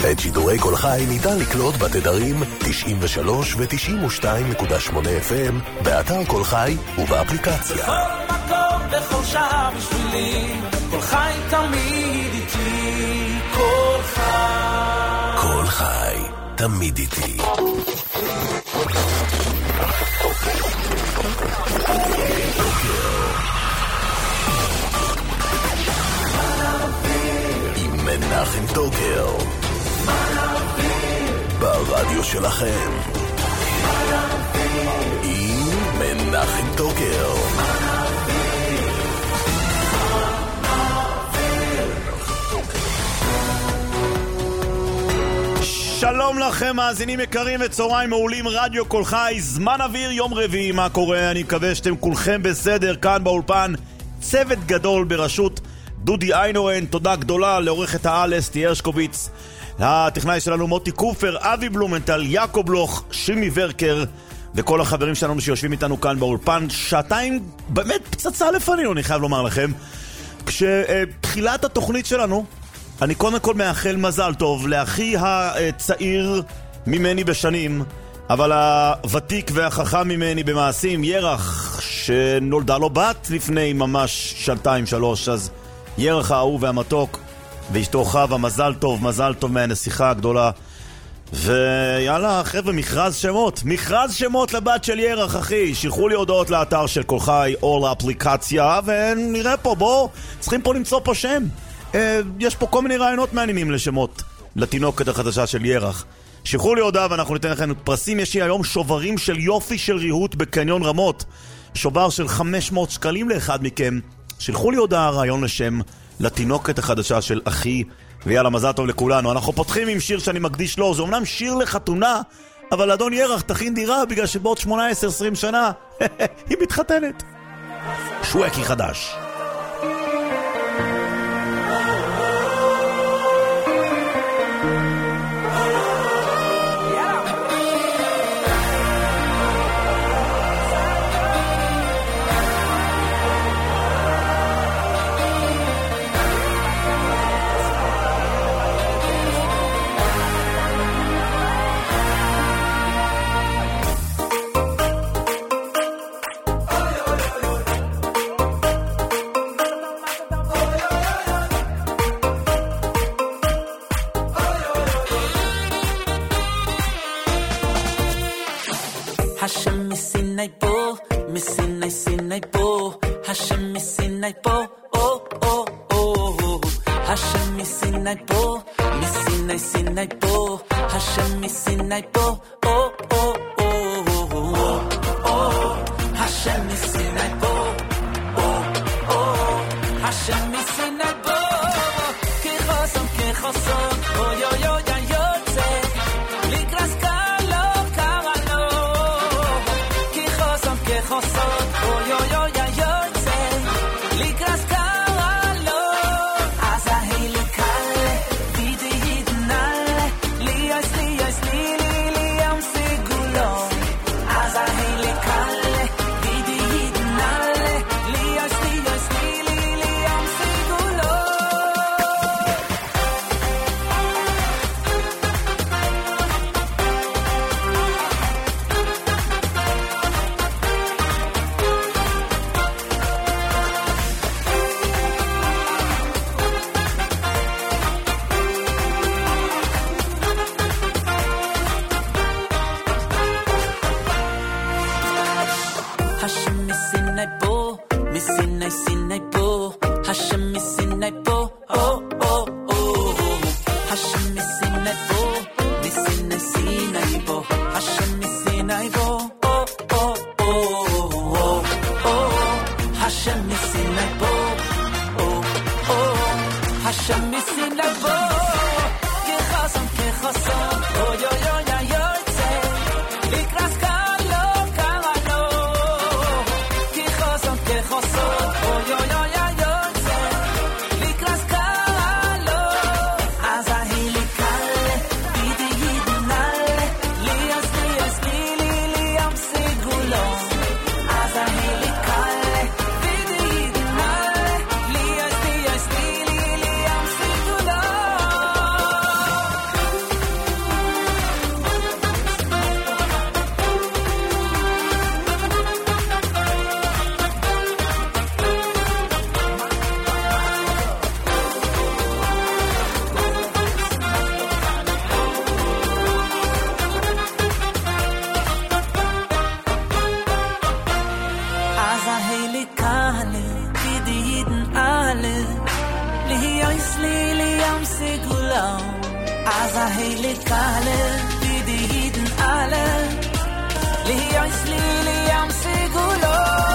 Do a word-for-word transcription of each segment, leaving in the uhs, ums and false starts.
את שידורי כל חי ניתן לקלוט בתדרים תשעים ושלוש ו-תשעים ושתיים נקודה שמונה אף אם, באתר כל חי ובאפליקציה. בכל מקום, בכל שעה בשבילי, כל חי תמיד איתי, כל חי. כל חי, תמיד איתי. עם מנחם טוקר. ברדיו שלכם. עם מנחם טוקר. שלום לכם מאזינים יקרים וצהריים מעולים, רדיו כל חי, זמן אוויר, יום רביעי. מה קורה? אני מקווה שאתם כולכם בסדר. כאן באולפן צוות גדול בראשות דודי איינורן. תודה גדולה לעורכת העל אסתי הרשקוביץ, הטכנאי שלנו מוטי קופר, אבי בלומנטל, יעקב בלוך, שימי ורקר וכל החברים שלנו שיושבים איתנו כאן באולפן. שעתיים באמת פצצה לפנינו, אני חייב לומר לכם. כשתחילת התוכנית שלנו, אני קודם כל מאחל מזל טוב לאחי הצעיר ממני בשנים, אבל הוותיק והחכם ממני במעשים, ירח, שנולדה לו בת לפני ממש שנתיים שלוש. אז ירח האהוב והמתוק ואשתו חווה, מזל טוב, מזל טוב מהנסיכה הגדולה. ויאללה חבר'ה, מכרז שמות, מכרז שמות לבת של ירח אחי. שילחו לי הודעות לאתר של כל חי או לאפליקציה ונראה פה, בוא, צריכים פה למצוא פה שם. יש פה כל מיני רעיונות מעניינים לשמות לתינוקת החדשה של ירח. שילחו לי הודעה ואנחנו ניתן לכם פרסים. יש לי היום שוברים של יופי של ריהוט בקניון רמות, שובר של חמש מאות שקלים לאחד מכם. שילחו לי הודעה, רעיון לשם לתינוקת החדשה של אחי, ויאללה מזל טוב לכולנו. אנחנו פותחים עם שיר שאני מקדיש לו. זה אומנם שיר לחתונה, אבל אדון ירח תכין דירה, בגלל שבעוד שמונה עשרה עשרים שנה היא מתחתנת. שווקי חדש. As I heal it. אז ההילי קהלה בידידן עלה להיות אצלי לים סיגולו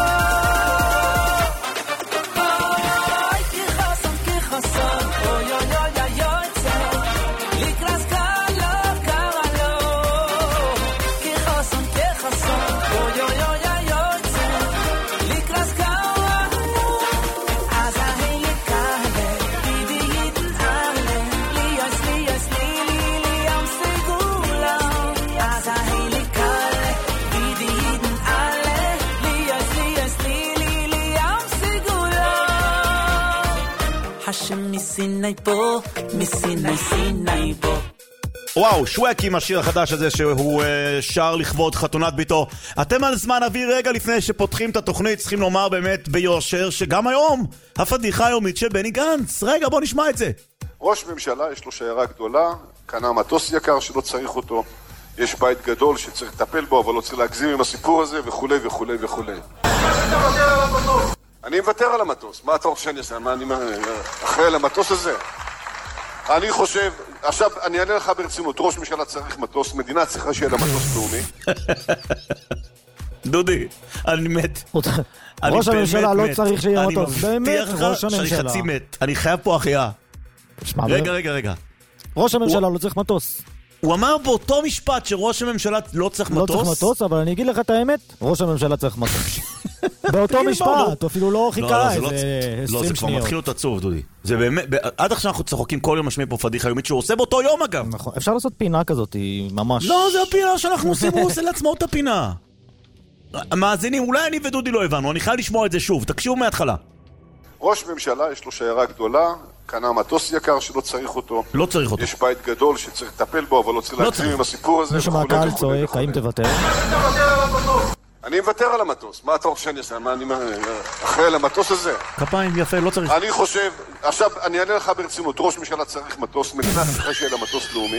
אוי כחסון כחסון אוי אוי אוי אוי יוצא לקרס קהלו קהלו כחסון כחסון אוי אוי אוי אוי יוצא לקרס קהלו אז ההילי קהלה בידידן עלה להיות אצלי אצלי לים סיגולו אז ההילי קהלה בידידן עלה להיות אצלי אצלי לים סיגולו השם מסיני פה מסיני סיני פה וואו, שווק עם השיר החדש הזה שהוא uh, שר לכבוד חתונת ביתו. אתם על זמן אוויר רגע לפני שפותחים את התוכנית, צריכים לומר באמת ביושר שגם היום הפדיחה היומית של בני גנץ. רגע, בוא נשמע את זה. ראש ממשלה יש לו שיירה גדולה, קנה מטוס יקר שלא צריך אותו, יש בית גדול שצריך לטפל בו, אבל לא צריך להגזים עם הסיפור הזה וכו' וכו' וכו'. אני מוותר על המטוס. מה אתה רוצה שאני אעשה? מה אני אחראי על המטוס הזה? אני חושב, עכשיו אני אענה לך ברצינות, ראש ממשלה צריך מטוס, מדינה צריכה שיהיה לה מטוס לאומי. דודי, אני מת. ראש הממשלה לא צריך שיהיה מטוס, באמת, ראש אני הממשלה. חצי מת, אני חייב פה החייאה. רגע, רגע, רגע. ראש הממשלה לא צריך מטוס. הוא אמר באותו משפט שראש הממשלה לא צריך לא מטוס. צריך מטוס, אבל אני אגיד לך את האמת, ראש הממשלה צריך מטוס. באותו משפט, אפילו לא חיכה איזה לא, זה עשרים כבר שניות. מתחיל להיות עצוב, דודי. זה באמת, עד עכשיו אנחנו צוחקים כל יום משמיע פה פדיחה יומית שהוא עושה באותו יום אגב. נכון, אפשר לעשות פינה כזאת, היא ממש... לא, זה הפינה שאנחנו עושים, הוא עושה לעצמו את הפינה. המאזינים, אולי אני ודודי לא הבנו, אני חייב לשמוע את זה שוב, תקשיבו מההתחלה. ראש ממשלה יש לו שיירה גדולה, קנה מטוס יקר שלא צריך אותו, לא צריך אותו. יש בית גדול שצריך לטפל בו, אבל לא צריך לא להגזים צריך. עם הסיפור הזה מישהו וכו' מהקהל וכו' צועק, וכו'. האם תוותר? אני מוותר על המטוס. מה אתה רוצה שאני אעשה? מה אני אחראי על המטוס הזה? כפיים, יפה, לא צריך. אני חושב, עכשיו אני אענה לך ברצינות, ראש ממשלה צריך מטוס, מדינה צריכה שיהיה לה מטוס לאומי.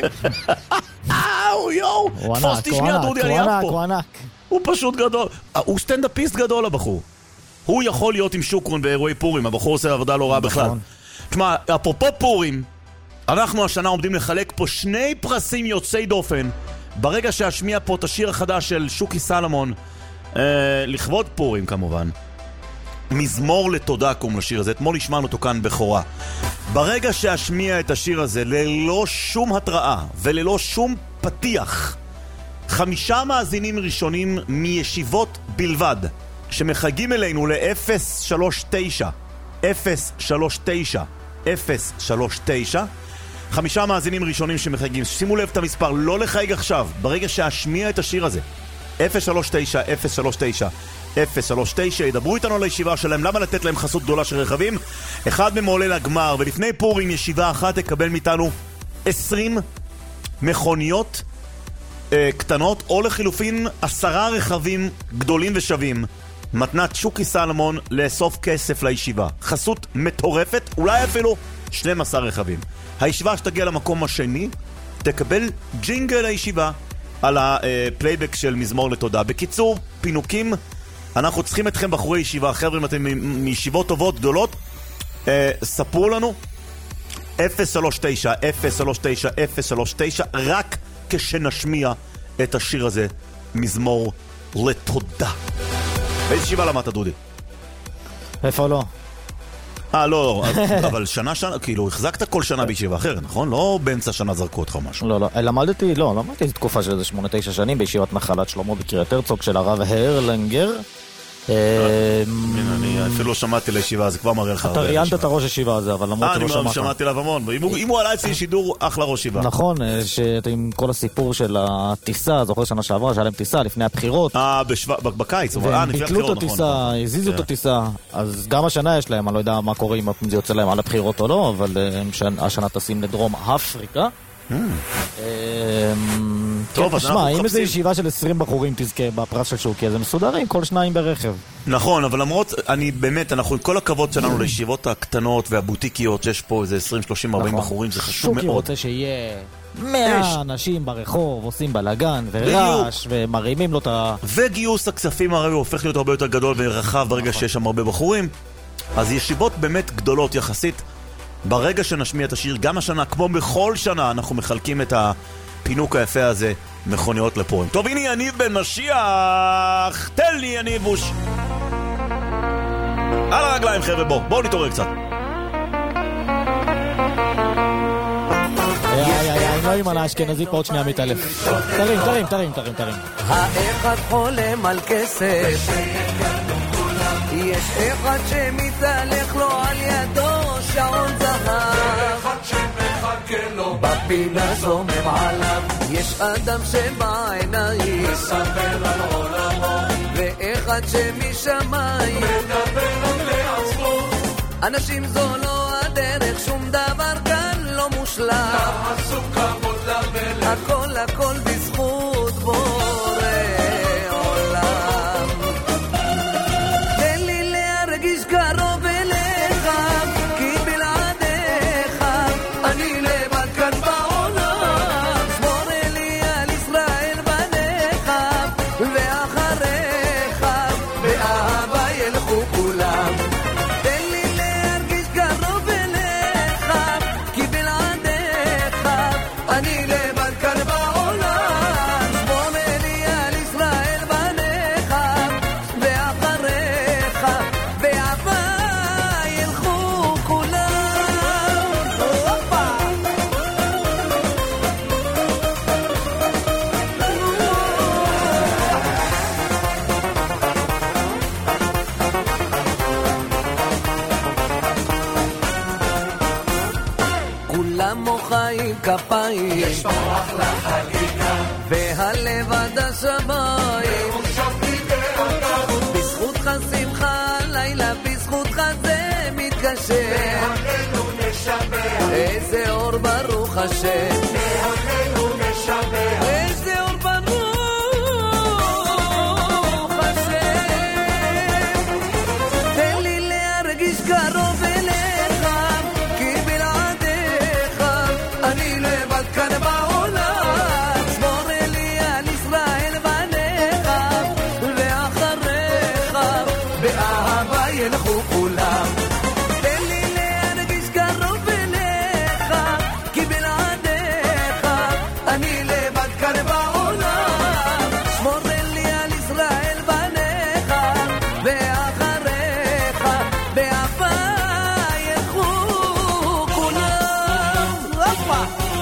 אאו, יואו, הוא תפוס ענק, אותי הוא שנייה, ענק, דודי, הוא אני אף ענק, פה. הוא ענק. הוא פשוט גדול. הוא סטנדאפיסט גדול, הבחור. הוא יכול להיות עם שוקרון באירועי פורים, הבחור עושה עבודה לא רעה בכלל. תשמע, אפרופו פורים, אנחנו השנה עומדים לחלק פה שני פרסים יוצאי דופן, ברגע שהשמיע פה את השיר החדש של שוקי סלמון, אה, לכבוד פורים כמובן. מזמור לתודה קום לשיר הזה, אתמול השמענו אותו כאן בחורה. ברגע שהשמיע את השיר הזה ללא שום התראה וללא שום פתיח, חמישה מאזינים ראשונים מישיבות בלבד שמחגים אלינו ל-אפס שלוש תשע אפס שלוש תשע אפס שלוש תשע, חמישה מאזינים ראשונים שמחגים. שימו לב את המספר, לא לחייג עכשיו, ברגע שהשמיע את השיר הזה אפס שלוש תשע אפס שלוש תשע אפס שלוש תשע, ידברו איתנו על הישיבה שלהם. למה לתת להם חסות גדולה של רכבים? אחד מהם עולה לגמר, ולפני פורים ישיבה אחת תקבל מאיתנו עשרים מכוניות אה, קטנות, או לחילופין עשרה רכבים גדולים ושווים. מתנת שוקי סלמון לאסוף כסף לישיבה. חסות מטורפת, אולי אפילו שנים עשר רכבים. הישיבה שתגיע למקום השני תקבל ג'ינגל לישיבה על הפלייבק של מזמור לתודה. בקיצור, פינוקים, אנחנו צריכים אתכם בחורי ישיבה. חבר'ה, אם אתם מישיבות טובות גדולות, אה, ספרו לנו אפס שלוש תשע אפס שלוש תשע אפס שלוש תשע, רק כשנשמיע את השיר הזה, מזמור לתודה. באיזה ישיבה למדת, דודי? איפה לא? אה, לא, אבל שנה שנה, כאילו, החזקת כל שנה בישיבה אחרת, נכון? לא באמצע שנה זרקו אותך משהו. לא, לא, למדתי, לא, למדתי איזו תקופה של איזה שמונה תשע שנים בישיבת נחלת שלמה בקריית הרצוג של הרב הרלנגר. אני אפילו לא שמעתי לישיבה, זה כבר מראה לך הרבה. אתה ראיינת את הראש ישיבה הזה, אבל למרות שלא שמעת. אני שמעת. שמעתי עליו המון. אם הוא עלה אצלי שידור, אחלה ראש ישיבה. נכון, עם כל הסיפור של הטיסה, זוכר שנה שעברה, שהיה להם טיסה לפני הבחירות. אה, בקיץ. והם ביטלו את הטיסה, הזיזו את הטיסה. אז גם השנה יש להם, אני לא יודע מה קורה אם זה יוצא להם על הבחירות או לא, אבל השנה טסים לדרום אפריקה. טוב, אז תשמע, אם איזו ישיבה של עשרים בחורים תזכה בפרס של שוקי, אז הם מסודרים, כל שניים ברכב. נכון, אבל למרות, אני באמת, אנחנו עם כל הכבוד שלנו לישיבות הקטנות והבוטיקיות, שיש פה איזה עשרים שלושים ארבעים בחורים, זה חשוב מאוד. שוקי רוצה שיהיה מאה אנשים ברחוב, עושים בלגן ורעש, ומרימים לו את ה... וגיוס הכספים הרי הוא הופך להיות הרבה יותר גדול ורחב ברגע שיש שם הרבה בחורים. אז ישיבות באמת גדולות יחסית, ברגע שנשמיע את השיר, גם השנה, כמו בכל שנה, אנחנו מחלקים את הפינוק היפה הזה, מכוניות לפורים. טוב, הנה יניב בן משיח, תן לי יניבוש. על הרגליים חבר'ה, בואו, בואו נתעורר קצת. איי איי איי, לא עם על האשכנזי פה עוד שנייה מתעלף. תרים, תרים, תרים, תרים, תרים. האחד חולם על כסף, יש אחד שמתהלך לו על ידו שעון זהב, אחד שמחכה לו בפינה זומם עליו, יש אדם שבעיניים מספר על עולמו, ואחד שמשמיים מדבר על לעצמו. אנשים זו לא הדרך, שום דבר כאן לא מושלם, תעשו כבוד למלך, הכל הכל בזכות בורא עולם. תן לי להרגיש קרוב אליך, כי בלעדיך אני לבד כאן בעולם. שמור לי על ישראל בניך, ואחריך באהבה ילכו כולם. תן לי להרגיש קרוב אליך, כי בלעדיך אני לבד כאן בעולם. שמור לי על ישראל בניך, ואחריך באהבה ילכו כולם. הופה. כולם מוחאים כפיים, יש פה אחלה חגיגה, והלב עד השמיים, בזכותך שמחה לילה, בזכותך זה מתקשר, איזה אור ברוך השם, איזה אור ברוך השם. תן לי להרגיש קרוב אליך, כי בלעדיך אני לבד כאן בעולם. שמור לי על ישראל בניך, ואחריך באהבה ילכו כולם. תן לי להרגיש קרוב אליך, כי בלעדיך אני לבד כאן בעולם. שמור לי על ישראל בניך, ואחריך באהבה ילכו כולם. הופה.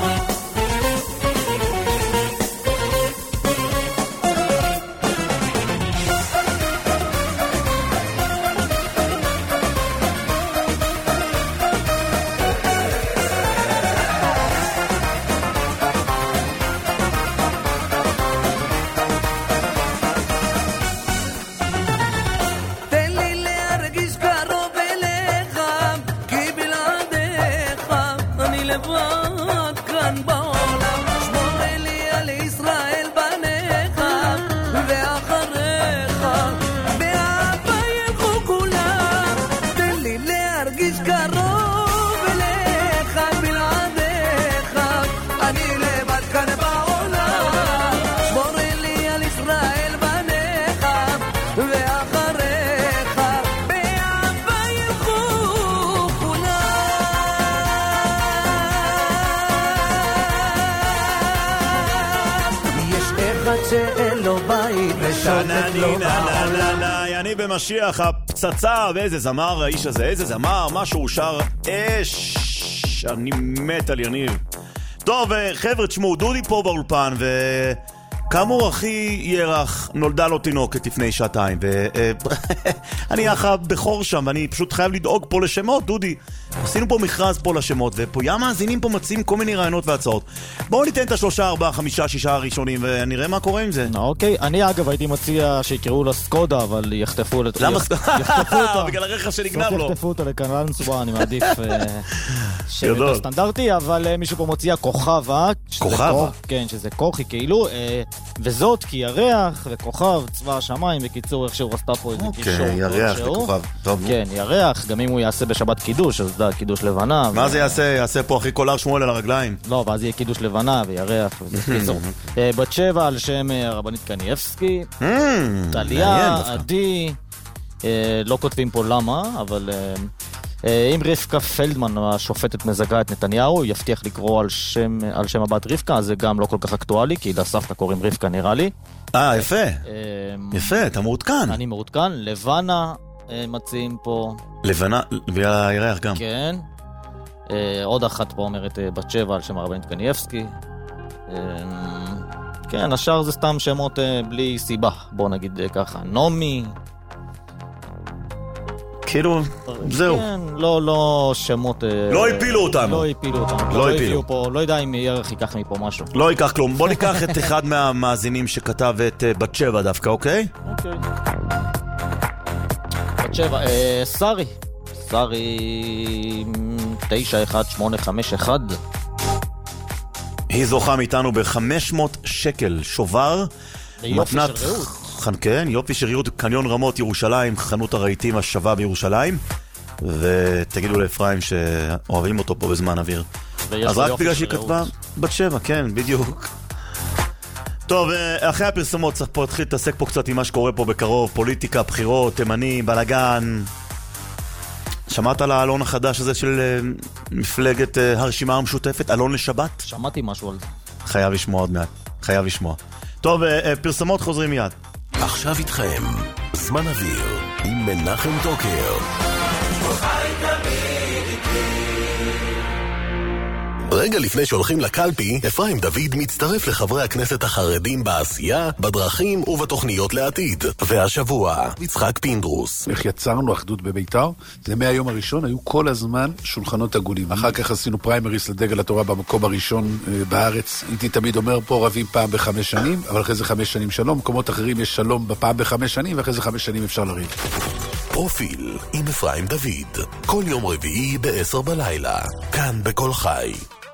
תן לי להרגיש קרוב אליך, כי בלעדיך אני לבד כאן בעולם. שמור לי על ישראל בניך, ואחריך באהבה ילכו כולם. תן לי להרגיש קרוב אליך, בלעדיך אני לבד כאן בעולם. שמור לי על ישראל בניך, ואחריך באהבה ילכו כולם. יש אחד שאין לו בית ושותק לו בעולם. אני במשיח, הפצצה, ואיזה זמר האיש הזה, איזה זמר, משהו הוא שר אש. אני מת על יניב. טוב, חבר'ה, תשמעו, דודי פה באולפן, וכאמור, אחי ירח נולדה לו תינוקת לפני שעתיים, ואני אחר בחור שם, ואני פשוט חייב לדאוג פה לשמות, דודי. עשינו פה מכרז פה לשמות, ופה ים מאזינים פה מציעים כל מיני רעיונות והצעות. בואו ניתן את השלושה, ארבעה, חמישה, שישה הראשונים, ונראה מה קורה עם זה. אוקיי, אני אגב הייתי מציע שיקראו לה סקודה, אבל יחטפו אותה. למה יחטפו אותה. בגלל הרכב שנגנב לו. יחטפו אותה לקלנסווה, אני מעדיף שם סטנדרטי, אבל מישהו פה מציע כוכבה. כוכבה? כן, שזה כוכי כאילו, וזאת כי ירח וכוכב, צבא השמיים, בקיצור איך שהוא רסתה פה איזה קישור. אוקיי, ירח וכוכב. כן, ירח, גם אם הוא יעשה בשבת קידוש, אז דה, קידוש לבנה. מה זה יעשה? יעשה פה אחי קולר שמואל על הרגליים. לא, ואז יהיה קידוש לבנה וירח וזה קיצור. בת שבע על שם הרבנית קניאבסקי, טליה, עדי, לא כותבים פה למה, אבל אם רבקה פלדמן, השופטת, מזגה את נתניהו, הוא יבטיח לקרוא על שם, על שם הבת רבקה, אז זה גם לא כל כך אקטואלי, כי לסבתא קוראים רבקה נראה לי. אה, יפה. יפה, אתה מעודכן. אני מעודכן. לבנה מציעים פה. לבנה, והירח גם. כן. עוד אחת פה אומרת בת שבע על שם הרבנית קנייבסקי. כן, השאר זה סתם שמות בלי סיבה, בוא נגיד ככה. נומי. כאילו, זהו. כן, לא, לא שמות... לא הפילו אותנו. לא הפילו אותנו. לא הפילו. פה, לא יודע אם ירח ייקח מפה משהו. לא ייקח כלום. בוא ניקח את אחד מהמאזינים שכתב את בת שבע דווקא, אוקיי? אוקיי. בת שבע, סרי. סרי... תשע אחת שמונה חמש אחת. היא זוכה מאיתנו ב-חמש מאות שקל שובר. ביופי של רעות. כן, יופי של רעות, קניון רמות ירושלים, חנות הרהיטים השווה בירושלים. ותגידו לאפרים שאוהבים אותו פה בזמן אוויר. אז רק בגלל שהיא כתבה בת שבע, כן, בדיוק. טוב, אחרי הפרסומות צריך פה להתחיל להתעסק פה קצת עם מה שקורה פה בקרוב, פוליטיקה, בחירות, תימני, בלגן. שמעת על האלון החדש הזה של מפלגת הרשימה המשותפת, אלון לשבת? שמעתי משהו על זה. חייב לשמוע עוד מעט, חייב לשמוע. טוב, פרסומות חוזרים מיד. עכשיו איתכם, זמן אוויר, עם מנחם טוקר. רגע לפני שהולכים לקלפי, אפרים דוד מצטרף לחברי הכנסת החרדים בעשייה, בדרכים ובתוכניות לעתיד. והשבוע, יצחק פינדרוס. איך יצרנו אחדות בביתר? זה מהיום הראשון, היו כל הזמן שולחנות עגולים. אחר כך עשינו פריימריס לדגל התורה במקום הראשון בארץ. הייתי תמיד אומר פה רבים פעם בחמש שנים, אבל אחרי זה חמש שנים שלום. מקומות אחרים יש שלום בפעם בחמש שנים, ואחרי זה חמש שנים אפשר לריב. פרופיל עם אפרים דוד. כל יום רביעי בעשר בלילה. כאן בכל חי.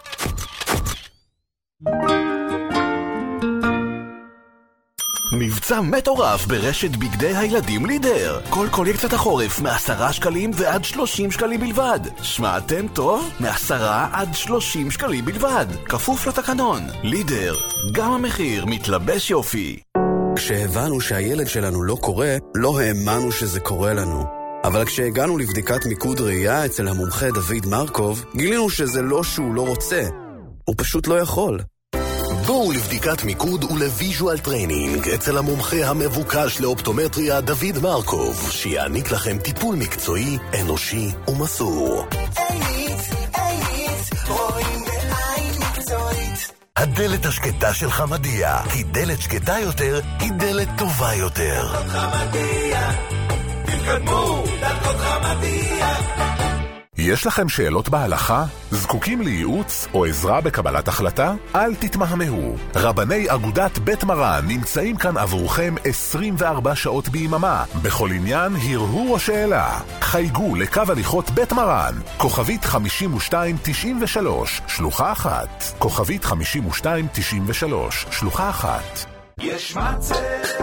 מבצע מטורף ברשת בגדי הילדים לידר. כל קולקציית החורף מעשרה שקלים ועד שלושים שקלים בלבד. שמעתם טוב? מעשרה עד שלושים שקלים בלבד. כפוף לתקנון. לידר, גם המחיר מתלבש יופי. כשהבנו שהילד שלנו לא קורה, לא האמנו שזה קורה לנו. אבל כשהגענו לבדיקת מיקוד ראייה אצל המומחה דוד מרקוב, גילינו שזה לא שהוא לא רוצה, הוא פשוט לא יכול. בואו לבדיקת מיקוד ולוויז'ואל טריינינג אצל המומחה המבוקש לאופטומטריה דוד מרקוב, שיעניק לכם טיפול מקצועי, אנושי ומסור. אייניץ, אייניץ, רואים בעין מקצועית. הדלת השקטה של חמדיה, כי דלת שקטה יותר היא דלת טובה יותר. דלת חמדיה, תתקדמו, דלת חמדיה. יש לכם שאלות בהלכה? זקוקים לייעוץ או עזרה בקבלת החלטה? אל תתמהמהו. רבני אגודת בית מרן נמצאים כאן עבורכם עשרים וארבע שעות ביממה. בכל עניין הרהור או שאלה. חייגו לקו הליכות בית מרן. כוכבית חמישים ושתיים תשעים ושלוש, שלוחה אחת. כוכבית חמישים ושתיים תשעים ושלוש, שלוחה אחת. יש מצב.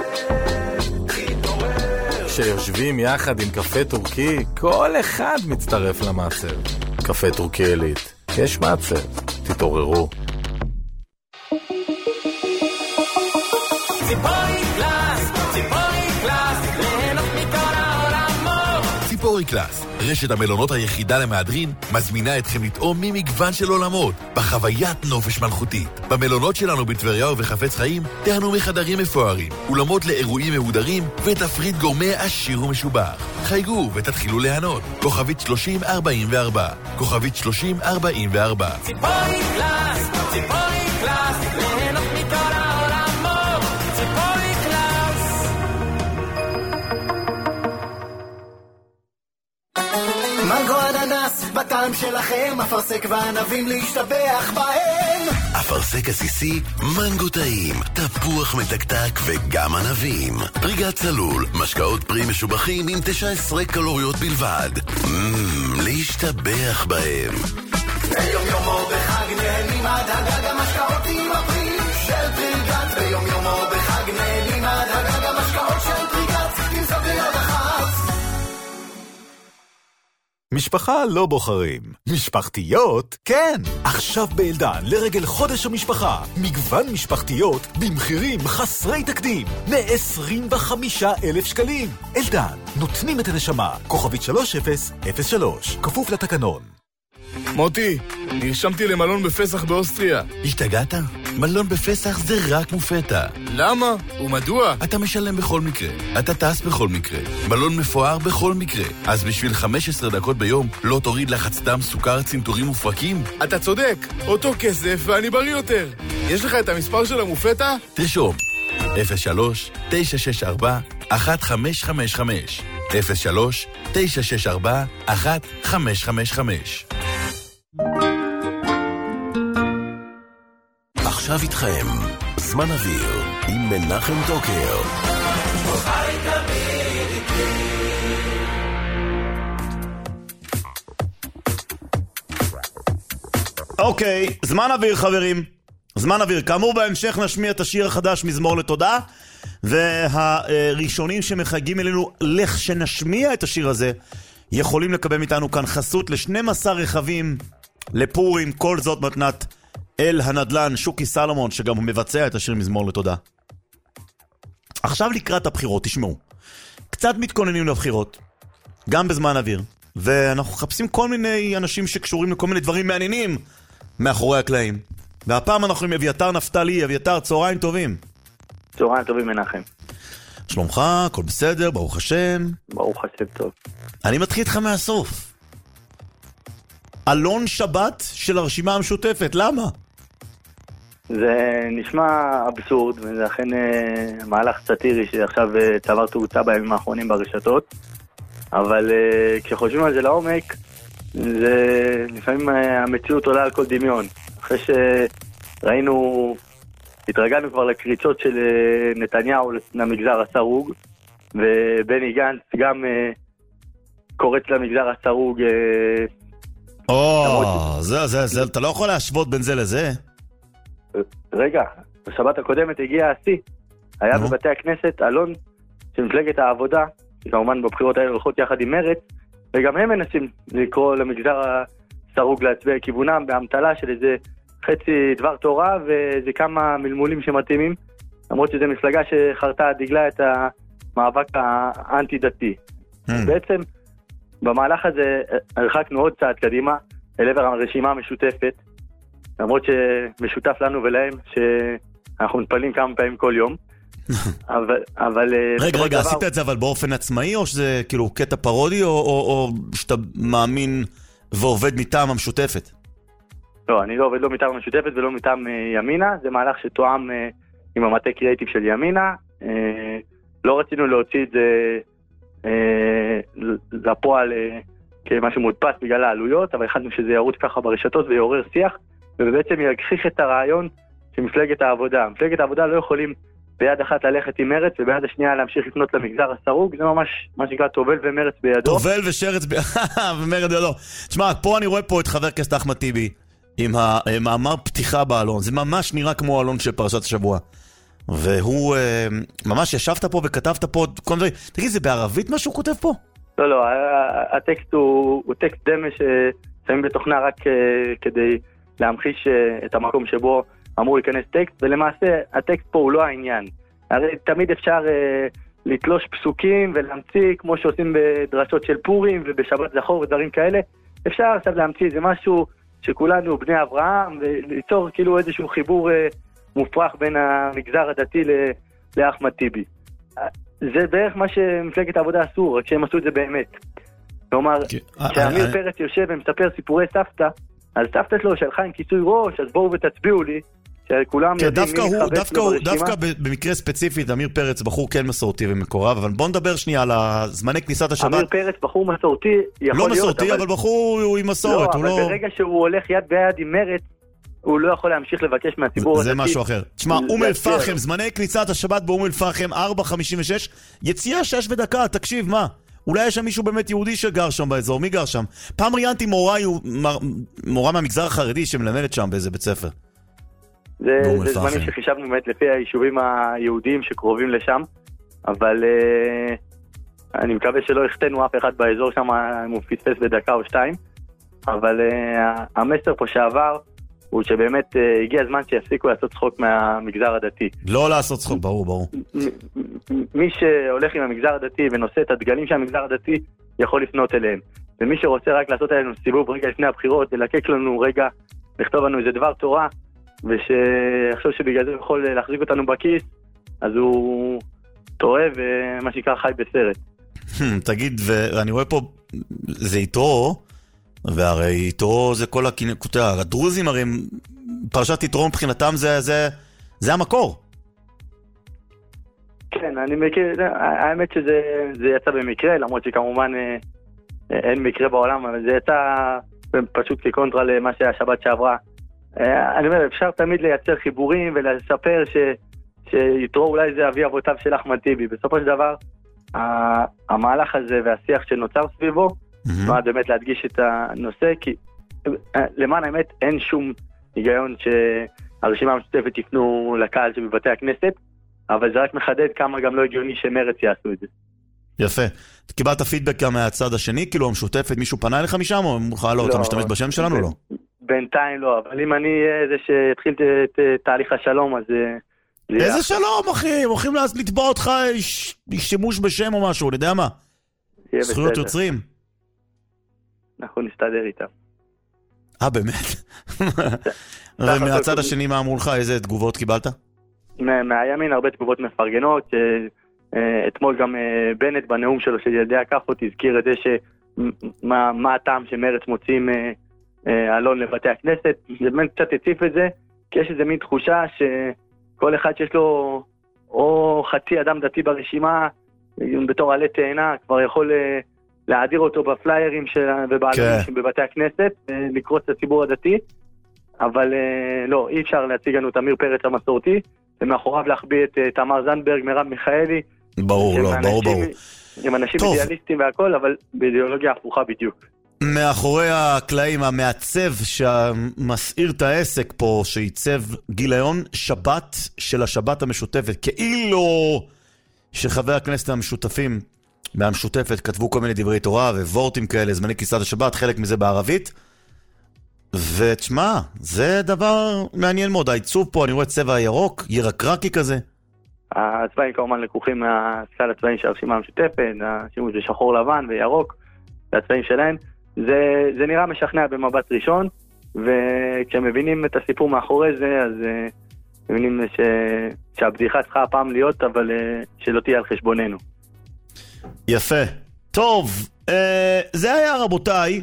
כשיושבים יחד עם קפה טורקי, כל אחד מצטרף למצב. קפה טורקי עילית. יש מצב. תתעוררו. ציפורי קלאס, ציפורי קלאס, ליהנות מכל העולמות. ציפורי קלאס, רשת המלונות היחידה למהדרין, מזמינה אתכם לטעום ממגוון של עולמות, בחוויית נופש מלכותית. במלונות שלנו בטבריה ובחפץ חיים, תהנו מחדרים מפוארים, אולמות לאירועים מהודרים, ותפריט גורמי עשיר ומשובח. חייגו ותתחילו ליהנות. כוכבית שלושים ארבעים וארבע. כוכבית שלושים ארבעים וארבע. ציפורי קלאס, ציפורי קלאס, ליהנות מכל העולמות. ציפורי קלאס. מנגו אננס, בטעם שלכם, אפרסק וענבים להשתבח בהם. אפרסק עסיסי, מנגו טעים, תפוח מתקתק וגם ענבים. פריגת צלול, משקאות פרי משובחים עם תשע עשרה קלוריות בלבד. מmm, להשתבח בהם. ביום יומו בחג נהנים עד הגג המשקאות עם הפרי של פריגת. ביום יומו בחג נהנים עד הגג המשקאות של פריגת. עם זאת ביד אחת. משפחה לא בוחרים. משפחתיות, כן. עכשיו באלדן, לרגל חודש המשפחה. מגוון משפחתיות במחירים חסרי תקדים. מ-עשרים וחמישה אלף שקלים. אלדן, נותנים את הנשמה. כוכבית שלוש אפס אפס שלוש. כפוף לתקנון. מוטי, נרשמתי למלון בפסח באוסטריה. השתגעת? מלון בפסח זה רק מופתע. למה? ומדוע? אתה משלם בכל מקרה. אתה טס בכל מקרה. מלון מפואר בכל מקרה. אז בשביל חמש עשרה דקות ביום לא תוריד לחץ דם, סוכר, צנתורים ופרקים? אתה צודק. אותו כסף ואני בריא יותר. יש לך את המספר של המופתע? תרשום. אפס שלוש תשע שש ארבע אחת חמש חמש חמש אפס שלוש תשע שש ארבע אחת חמש חמש חמש. עכשיו איתכם, זמן אוויר עם מנחם דוקר. אוקיי, זמן אוויר חברים. זמן אוויר. כאמור בהמשך נשמיע את השיר החדש מזמור לתודה, והראשונים שמחגים אלינו לך שנשמיע את השיר הזה יכולים לקבל מאיתנו כאן חסות ל-שנים עשר רכבים לפורים, כל זאת מתנת אל הנדלן שוקי סלומון, שגם הוא מבצע את השיר מזמור לתודה. עכשיו לקראת הבחירות, תשמעו, קצת מתכוננים לבחירות גם בזמן אוויר, ואנחנו מחפשים כל מיני אנשים שקשורים לכל מיני דברים מעניינים מאחורי הקלעים, והפעם אנחנו עם אביתר נפתלי. אביתר, צהריים טובים. צהריים טובים מנחם. שלומך, הכל בסדר, ברוך השם? ברוך השם טוב. אני מתחיל איתך מהסוף. אלון שבת של הרשימה המשותפת, למה? זה נשמע אבסורד, וזה אכן אה, מהלך סטירי שעכשיו אה, צבר תאוצה בימים האחרונים ברשתות, אבל אה, כשחושבים על זה לעומק, זה לפעמים אה, המציאות עולה על כל דמיון. אחרי שראינו, התרגלנו כבר לקריצות של אה, נתניהו למגזר הסרוג, ובני גנץ גם אה, קורץ למגזר הסרוג. אה, או, זה, זה, זה, אתה לא יכול להשוות בין זה לזה. רגע, בשבת הקודמת הגיע השיא. היה בבתי הכנסת אלון של מפלגת העבודה, שכמובן בבחירות האלה הולכות יחד עם מרץ, וגם הם מנסים לקרוא למגזר הסרוג להצביע כיוונם בהמתלה של איזה חצי דבר תורה ואיזה כמה מלמולים שמתאימים, למרות שזו מפלגה שחרתה דגלה את המאבק האנטי-דתי. בעצם במהלך הזה הרחקנו עוד צעד קדימה אל עבר הרשימה המשותפת, למרות שמשותף לנו ולהם שאנחנו מתפלים כמה פעמים כל יום. אבל, אבל רגע, רגע, עשית את זה אבל באופן עצמאי, או שזה כאילו קטע פרודי, או, או, או שאתה מאמין ועובד מטעם המשותפת? לא, אני לא עובד לא מטעם המשותפת ולא מטעם ימינה, זה מהלך שתואם עם המטה קריאיטיב של ימינה. לא רצינו להוציא את זה לפועל כמשהו מודפס בגלל העלויות, אבל החלטנו שזה ירוץ ככה ברשתות ויעורר שיח, ובעצם יגחיך את הרעיון של מפלגת העבודה. מפלגת העבודה לא יכולים ביד אחת ללכת עם מרץ, וביד השנייה להמשיך לפנות למגזר הסרוג, זה ממש מה שנקרא טובל ומרץ בידו. טובל ושרץ ב... ומרץ בידו. תשמע, פה אני רואה פה את חבר הכנסת אחמד טיבי, עם המאמר פתיחה באלון, זה ממש נראה כמו אלון של פרשת השבוע. והוא, ממש ישבת פה וכתבת פה כל מיני... תגיד, זה בערבית מה שהוא כותב פה? לא, לא, הטקסט הוא, הוא טקסט דמה ששמים בתוכנה רק כדי להמחיש את המקום שבו אמור להיכנס טקסט, ולמעשה הטקסט פה הוא לא העניין. הרי תמיד אפשר לתלוש פסוקים ולהמציא, כמו שעושים בדרשות של פורים ובשבת זכור ודברים כאלה. אפשר עכשיו להמציא, זה משהו שכולנו בני אברהם, וליצור כאילו איזשהו חיבור מופרח בין המגזר הדתי לאחמד טיבי. זה בערך מה שמפלגת העבודה עשו, רק שהם עשו את זה באמת. כלומר, כשאמיר פרץ יושב ומספר סיפורי סבתא, אז סבתא שלו שלחה עם כיסוי ראש, אז בואו ותצביעו לי, שכולם יודעים מי מתחבץ לו ברשימה. דווקא במקרה ספציפית, אמיר פרץ בחור כן מסורתי ומקורב, אבל בואו נדבר שנייה על זמני כניסת השבת. אמיר פרץ בחור מסורתי יכול להיות, לא מסורתי, אבל בחור הוא עם מסורת. לא, אבל ברגע שהוא הולך יד ביד עם מרץ, הוא לא יכול להמשיך לבקש מהציבור. זה משהו אחר. תשמע, אום אל פחם, זמני כניסת השבת באום אל פחם, ארבע חמישים ושש, יציאה שש ודקה, תקשיב, מה? אולי יש שם מישהו באמת יהודי שגר שם באזור, מי גר שם? פעם ראיינתי מורה, מורה מהמגזר החרדי שמלמדת שם באיזה בית ספר. זה זמנים שחישבנו באמת לפי היישובים היהודיים שקרובים לשם, אבל אני מקווה שלא יחתנו אף אחד באזור שם אם הוא פספס בדקה או שתיים, אבל uh, המסר פה שעבר הוא שבאמת uh, הגיע הזמן שיפסיקו לעשות צחוק מהמגזר הדתי. לא לעשות צחוק, ברור, ברור. מי שהולך עם המגזר הדתי ונושא את הדגלים של המגזר הדתי יכול לפנות אליהם. ומי שרוצה רק לעשות עלינו סיבוב רגע לפני הבחירות, ללקק לנו רגע, לכתוב לנו איזה דבר תורה, ושיחשוב שבגלל זה יכול להחזיק אותנו בכיס, אז הוא טועה ומה שנקרא חי בסרט. תגיד, ואני רואה פה, זה יתרו, והרי יתרו זה כל הכותע, הדרוזים הרי פרשת יתרו מבחינתם זה, זה, זה המקור. כן, אני מכיר, האמת שזה זה יצא במקרה, למרות שכמובן אין מקרה בעולם, אבל זה יצא פשוט כקונטרה למה שהיה שבת שעברה. אני אומר, אפשר תמיד לייצר חיבורים ולספר ש, שיתרו אולי זה אבי אבותיו של אחמד טיבי. בסופו של דבר, המהלך הזה והשיח שנוצר סביבו, נועד באמת להדגיש את הנושא, כי למען האמת אין שום היגיון שהרשימה המשותפת יפנו לקהל שבבתי הכנסת, אבל זה רק מחדד כמה גם לא הגיוני שמרץ יעשו את זה. יפה. קיבלת פידבק גם מהצד השני, כאילו המשותפת, מישהו פנה אליך משם, או מוכרח לא, אתה משתמש בשם שלנו, לא? בינתיים לא, אבל אם אני זה שהתחיל את תהליך השלום, אז... איזה שלום, אחי? הם הולכים לתבוע אותך שימוש בשם או משהו, אני יודע מה? זכויות יוצרים. אנחנו נסתדר איתם. אה, באמת? ומהצד השני, מה אמרו לך? איזה תגובות קיבלת? מהימין הרבה תגובות מפרגנות, אתמול גם בנט בנאום שלו של ילדי הכפות הזכיר את זה שמה הטעם שמרץ מוצאים אלון לבתי הכנסת, זה באמת קצת הציף את זה, כי יש איזה מין תחושה שכל אחד שיש לו או חצי אדם דתי ברשימה, בתור עלי תאנה, כבר יכול להעדיר אותו בפליירים ובעלים בבתי הכנסת, לקרוץ לציבור הדתי, אבל לא, אי אפשר להציג לנו את אמיר פרץ המסורתי, ומאחוריו להחביא את תמר זנדברג, מרב מיכאלי. ברור, לא, ברור, ברור. הם אנשים אידיאליסטים והכל, אבל באידיאולוגיה הפוכה בדיוק. מאחורי הקלעים, המעצב שמסעיר את העסק פה, שעיצב גיליון שבת של השבת המשותפת, כאילו שחבר הכנסת המשותפים מהמשותפת כתבו כל מיני דברי תורה ווורטים כאלה, זמני כיסת השבת, חלק מזה בערבית. ותשמע, זה דבר מעניין מאוד. העיצוב פה, אני רואה צבע ירוק, ירקרקי כזה. הצבעים כמובן לקוחים מהסל הצבעים של הרשימה המשותפת, השימוש בשחור לבן וירוק, והצבעים שלהם. זה, זה נראה משכנע במבט ראשון, וכשמבינים את הסיפור מאחורי זה, אז מבינים ש, שהבדיחה צריכה הפעם להיות, אבל שלא תהיה על חשבוננו. יפה. טוב, אה, זה היה רבותיי,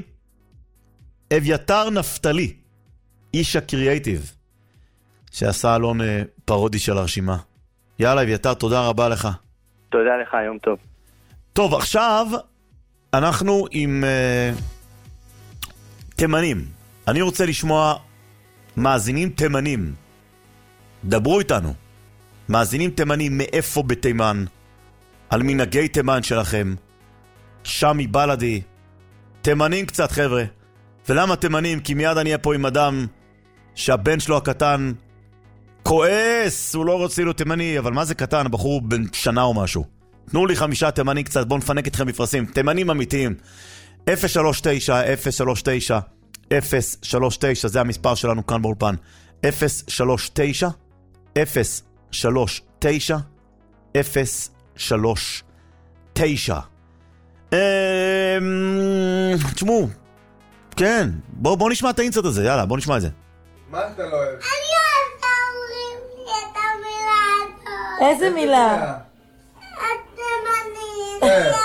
אביתר נפתלי, איש הקריאייטיב, שעשה אלון פרודי של הרשימה. יאללה, אביתר, תודה רבה לך. תודה לך, יום טוב. טוב, עכשיו אנחנו עם uh, תימנים. אני רוצה לשמוע מאזינים תימנים. דברו איתנו. מאזינים תימנים מאיפה בתימן, על מנהגי תימן שלכם, שמי בלדי, תימנים קצת חבר'ה. ולמה תימנים? כי מיד אני אהיה פה עם אדם שהבן שלו הקטן כועס, הוא לא רוצה לו תימני, אבל מה זה קטן? הבחור בן שנה או משהו. תנו לי חמישה תימנים קצת, בואו נפנק אתכם מפרסים. תימנים אמיתיים. אפס שלוש תשע אפס שלוש תשע אפס שלוש תשע, זה המספר שלנו כאן באולפן. אפס שלוש תשע אפס שלוש תשע אפס שלוש תשע. תשמעו, כן, בואו בוא נשמע את האינסרט הזה, יאללה, בואו נשמע את זה. מה אתה לא אוהב? אני אוהב אומרים לי את המילה הזאת. איזה מילה? התימנית.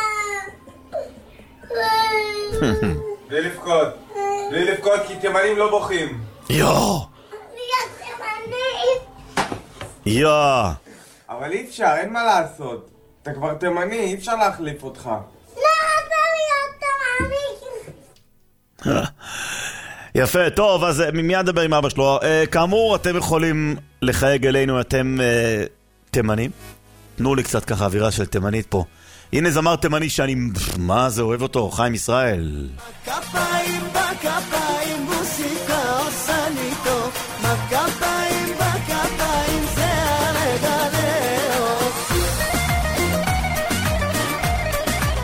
בלי לבכות, בלי לבכות כי תימנים לא בוכים. יואו. אני התימנית. יואו. אבל אי אפשר, אין מה לעשות. אתה כבר תימני, אי אפשר להחליף אותך. לא רוצה להיות תימנית. יפה, טוב, אז מיד דבר עם אבא שלו. כאמור, אתם יכולים לחייג אלינו, אתם תימנים. תנו לי קצת ככה אווירה של תימנית פה. הנה זמר תימני שאני, מה זה, אוהב אותו, חיים ישראל. בכפיים, בכפיים, מוסיקה עושה לי טוב. בכפיים, בכפיים, זה הרגע לאהוב.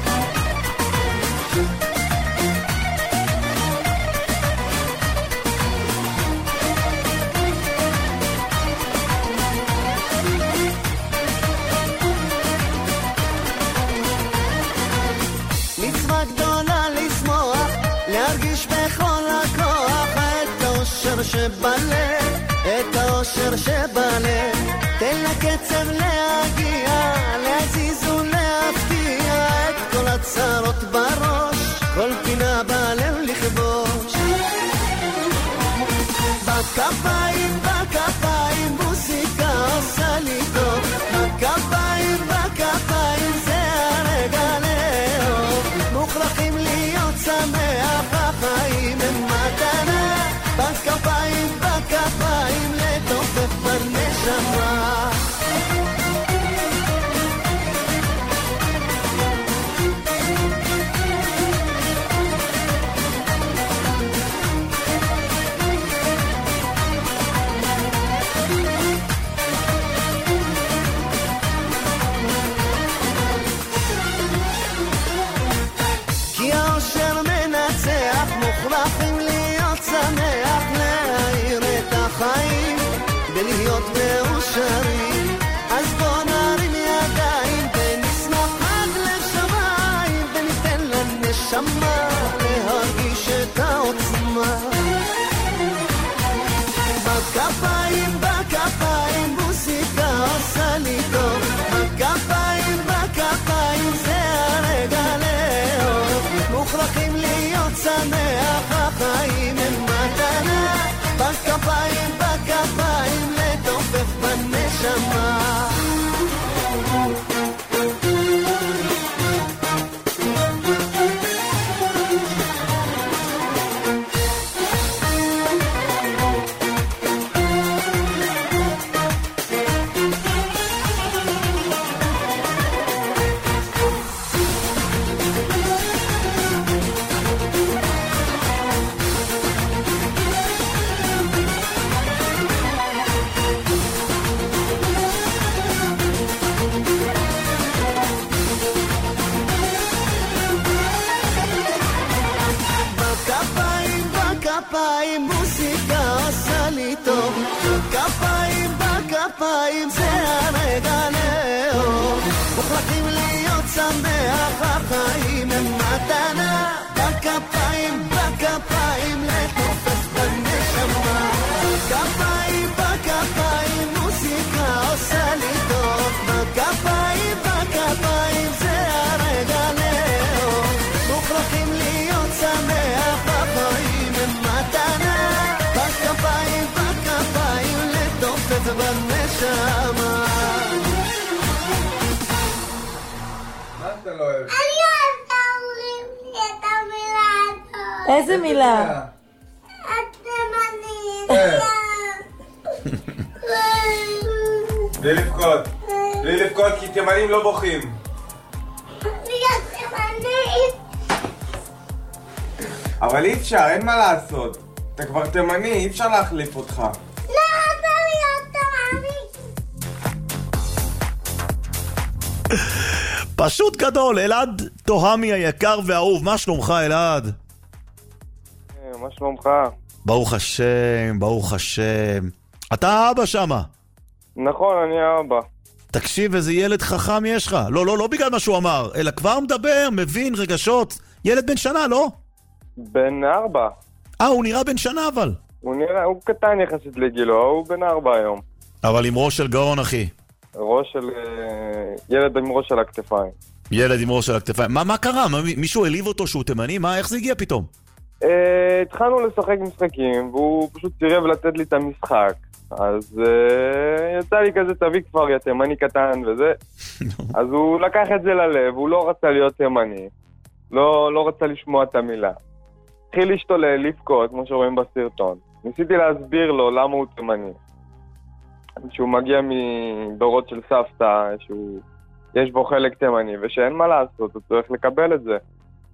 שבלב, את האושר שבלב, תן לקצב להגיע, להזיז ולהפתיע, את כל הצרות בראש, כל פינה בלב לכבוש. בכפיים, בכפיים, מוזיקה עושה לי טוב, בכפיים, בכפיים, זה הרגע לאהוב, מוכרחים להיות שמח, החיים הם מתנה, בכפיים, בכפיים, לטופף בנשמה. מוכרחים להיות שמח, להאיר את החיים ולהיות מאושרים, אז בוא נרים ידיים ונשמח עד לשמיים וניתן לנשמה להרגיש את העוצמה. בכפיים, בכפיים, מוזיקה עושה לי טוב, בכפיים, בכפיים, זה הרגע לאהוב, מוכרחים להיות שמח, החיים הם מתנה, בכפיים, בכפיים, לטופף בנשמה. בכפיים, מוזיקה עושה לי טוב, בכפיים, בכפיים, זה הרגע לאהוב, מוכרחים להיות שמח, החיים הם מתנה, בכפיים, בכפיים, לטופף בנשמה. בכפיים, בכפיים, מוזיקה עושה לי טוב, בכפיים, בכפיים, זה הרגע לאהוב, מוכרחים להיות שמח, החיים מתנה, בכפיים, בכפיים, לטופף בנשמה. מה אתה לא אוהב? אני אוהב אומרים לי את המילה הזאת. איזה מילה? את תימנית. בלי לבכות. בלי לבכות כי תימנים לא בוכים. אני תימנית. אבל אי אפשר, אין מה לעשות. אתה כבר תימני, אי אפשר להחליף אותך. לא רוצה להיות תימני. פשוט גדול, אלעד תוהמי היקר והאהוב, מה שלומך אלעד? מה שלומך? ברוך השם, ברוך השם. אתה האבא שמה. נכון, אני האבא. תקשיב, איזה ילד חכם יש לך. לא, לא, לא בגלל מה שהוא אמר, אלא כבר מדבר, מבין רגשות. ילד בן שנה, לא? בן ארבע. אה, הוא נראה בן שנה אבל. הוא נראה, הוא קטן יחסית לגילו, הוא בן ארבע היום. אבל עם ראש של גאון, אחי. ראש של... ילד עם ראש של הכתפיים. ילד עם ראש של הכתפיים. מה, מה קרה? מה, מישהו הליב אותו שהוא תימני? מה, איך זה הגיע פתאום? אה, התחלנו לשחק משחקים, והוא פשוט סירב לתת לי את המשחק. אז אה, יצא לי כזה תביא כפר, יא תימני קטן וזה. אז הוא לקח את זה ללב, הוא לא רצה להיות תימני. לא, לא רצה לשמוע את המילה. התחיל להשתולל, לבכות, כמו שרואים בסרטון. ניסיתי להסביר לו למה הוא תימני. שהוא מגיע מדורות של סבתא, שהוא... יש בו חלק תימני, ושאין מה לעשות, הוא צריך לקבל את זה.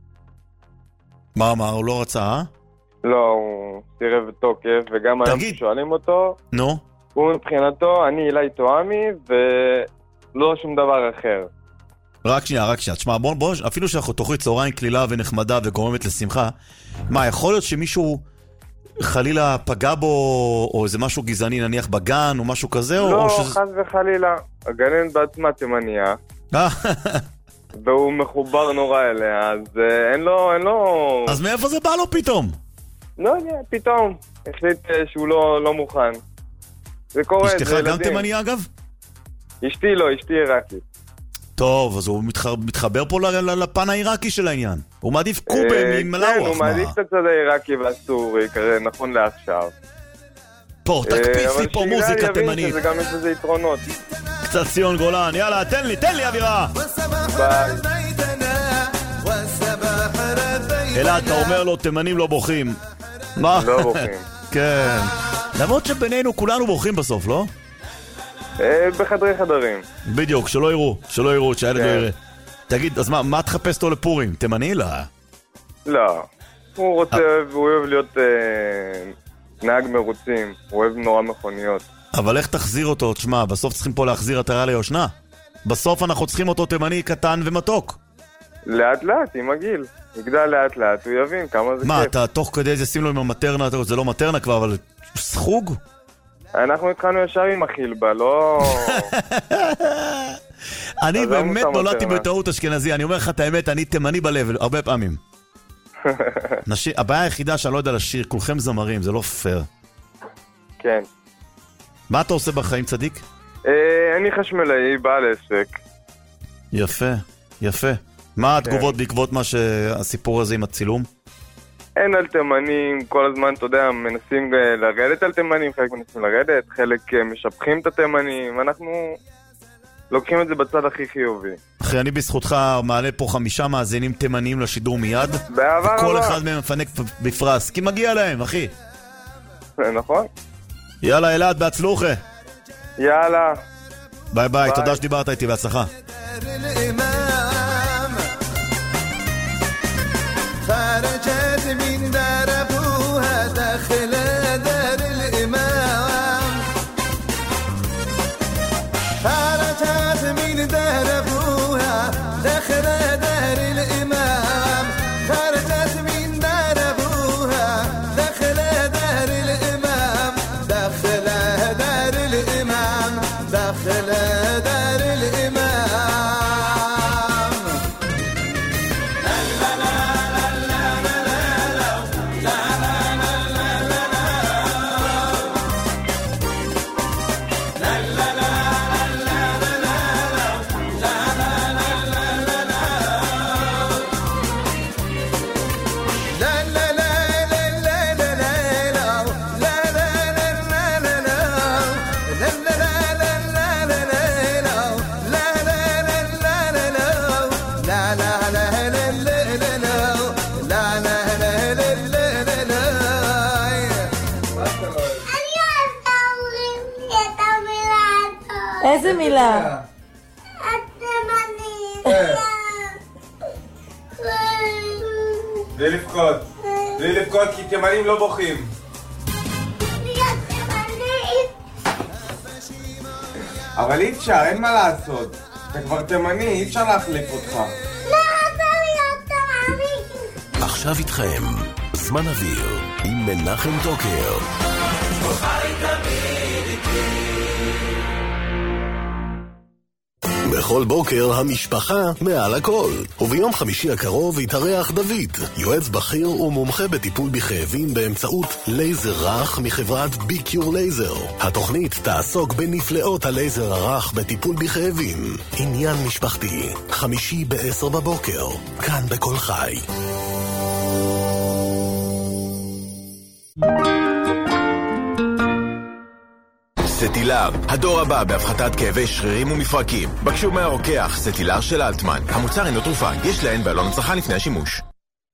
מה אמר? הוא לא רצה, אה? לא, הוא סירב תוקף, וגם היום שואלים אותו, נו? הוא מבחינתו, אני אילי תוהמי, ולא שום דבר אחר. רק שנייה, רק שנייה. תשמע, בוא, בוא, אפילו שאנחנו תוכלי צהריים כלילה ונחמדה וגורמת לשמחה, מה, יכול להיות שמישהו חלילה פגע בו, או איזה משהו גזעני נניח בגן, או משהו כזה? לא, או שזה... חס וחלילה. הגננת בעצמה תימניה. והוא מחובר נורא אליה, אז אין לו, אין לו... אז מאיפה זה בא לו פתאום? לא יודע, פתאום. החליט שהוא לא, לא מוכן. זה קורה, זה אשתך ילדים. גם תימני אגב? אשתי לא, אשתי עיראקית. טוב, אז הוא מתחבר, מתחבר פה לפן העיראקי של העניין. הוא מעדיף קובה אה, ממלאוח. כן, הוא מעדיף את הצד העיראקי והסורי, כזה נכון לעכשיו. פה, תקפיץ לי פה מוזיקה תימנית. שזה גם יש לזה יתרונות. קצת ציון גולן, יאללה, תן לי, תן לי אווירה. ביי. אלא אתה אומר לו, תימנים לא בוכים. מה? לא בוכים. כן. למרות שבינינו כולנו בוכים בסוף, לא? בחדרי חדרים. בדיוק, שלא יראו, שלא יראו, שהילד לא יראה. תגיד, אז מה, מה תחפש אותו לפורים? תימני? לא. לא. הוא רוצה, הוא אוהב להיות נהג מרוצים. הוא אוהב נורא מכוניות. אבל איך תחזיר אותו? תשמע, בסוף צריכים פה להחזיר עטרה ליושנה. בסוף אנחנו צריכים אותו תימני קטן ומתוק. לאט לאט, עם הגיל. יגדל לאט לאט, הוא יבין כמה זה מה, כיף. אתה תוך כדי זה שים לו עם המטרנה, זה לא מטרנה כבר, אבל סחוג? אנחנו התחלנו ישר עם החילבה, לא... אני באמת נולדתי בטעות אשכנזי, אני אומר לך את האמת, אני תימני בלב, הרבה פעמים. הבעיה היחידה שאני לא יודע לשיר, כולכם זמרים, זה לא פייר. כן. מה אתה עושה בחיים, צדיק? אני חשמלאי, בעל עסק. יפה, יפה. מה התגובות בעקבות מה שהסיפור הזה עם הצילום? אין על תימנים, כל הזמן, אתה יודע, מנסים לרדת על תימנים, חלק מנסים לרדת, חלק משפחים את התימנים, אנחנו לוקחים את זה בצד הכי חיובי. אחי, אני בזכותך מעלה פה חמישה מאזינים תימניים לשידור מיד, בעבר וכל הבא. אחד מהם מפנק בפרס, כי מגיע להם, אחי. נכון. יאללה, אלעד, בהצלוחה. יאללה. ביי ביי, תודה שדיברת איתי, בהצלחה. خرجت من دار ابوها داخل دار الامام خرجت من دار ابوها داخل دار الامام خرجت من دار ابوها داخل دار الامام داخل دار الامام داخل دار الامام איזה מילה? התימני. בלי לבכות. בלי לבכות כי תימנים לא בוכים. אבל אי אפשר, אין מה לעשות. אתה כבר תימני, אי אפשר להחליף אותך. לא רוצה להיות תימני. עכשיו איתכם, זמן אוויר עם מנחם טוקר. בכל בוקר המשפחה מעל הכל. וביום חמישי הקרוב יתארח דוד, יועץ בכיר ומומחה בטיפול בכאבים באמצעות לייזר רך מחברת ביקיור לייזר. התוכנית תעסוק בנפלאות הלייזר הרך בטיפול בכאבים. עניין משפחתי, חמישי בעשר בבוקר, כאן בכל חי. סטילר, הדור הבא בהפחתת כאבי שרירים ומפרקים. בקשו מהרוקח, סטילר של אלטמן. המוצר אינו תרופה, יש להן בעלון הצלחה לפני השימוש.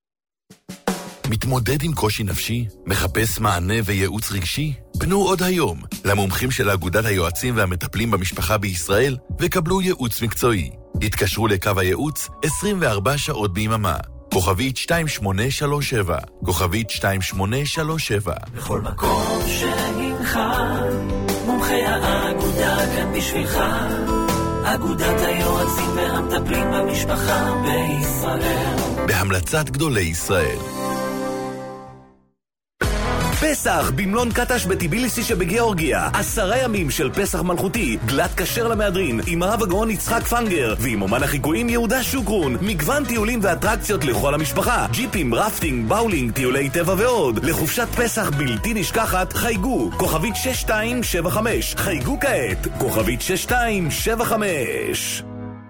מתמודד עם קושי נפשי? מחפש מענה וייעוץ רגשי? פנו עוד היום למומחים של אגודת היועצים והמטפלים במשפחה בישראל וקבלו ייעוץ מקצועי. התקשרו לקו הייעוץ עשרים וארבע שעות ביממה. כוכבית שתיים שמונה שלוש שבע. כוכבית שתיים שמונה שלוש שבע. בכל מקום שהינך מומחי האגודה כאן בשבילך, אגודת היועצים והמטפלים במשפחה בישראל, בהמלצת גדולי ישראל. פסח במלון קטש בטיביליסי שבגיאורגיה. עשרה ימים של פסח מלכותי, גלת כשר למהדרין, עם הרב הגאון יצחק פנגר, ועם אומן החיקויים יהודה שוקרון. מגוון טיולים ואטרקציות לכל המשפחה, ג'יפים, רפטינג, באולינג, טיולי טבע ועוד. לחופשת פסח בלתי נשכחת, חייגו, כוכבית שש שתיים שבע חמש. חייגו כעת, כוכבית שש שתיים שבע חמש.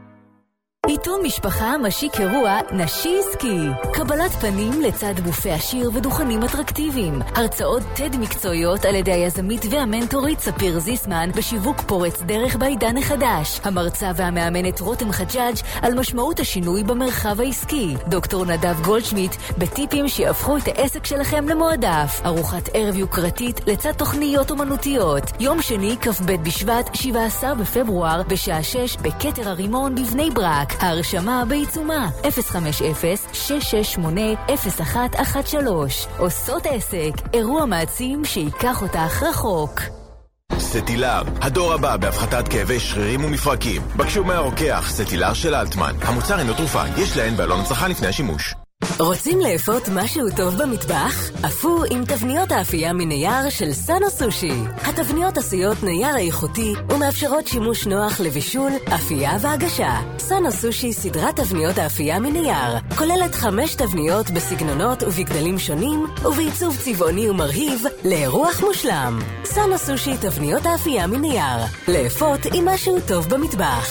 עיתון משפחה משיק אירוע נשי עסקי. קבלת פנים לצד בופה עשיר ודוכנים אטרקטיביים. הרצאות תד מקצועיות על ידי היזמית והמנטורית ספיר זיסמן בשיווק פורץ דרך בעידן החדש. המרצה והמאמנת רותם חג'אג' על משמעות השינוי במרחב העסקי. דוקטור נדב גולדשמיט בטיפים שיהפכו את העסק שלכם למועדף. ארוחת ערב יוקרתית לצד תוכניות אומנותיות. יום שני כ"ב בשבט שבעה עשר בפברואר בשעה שש בכתר הרימון בבני ברק. ההרשמה בעיצומה אפס חמש אפס שש שש שמונה אפס אחת אחת שלוש. עושות עסק, אירוע מעצים שיקח אותך רחוק. סטילר, הדור הבא בהפחתת כאבי שרירים ומפרקים. בקשו מהרוקח סטילר של אלטמן. המוצר אינו תרופה, יש להן בעלון הצלחה לפני השימוש. רוצים לאפות משהו טוב במטבח? אפו עם תבניות האפייה מנייר של סאנו סושי. התבניות עשויות נייר איכותי ומאפשרות שימוש נוח לבישול, אפייה והגשה. סאנו סושי סדרת תבניות האפייה מנייר כוללת חמש תבניות בסגנונות ובגדלים שונים ובעיצוב צבעוני ומרהיב לאירוח מושלם. סאנו סושי תבניות האפייה מנייר. לאפות עם משהו טוב במטבח.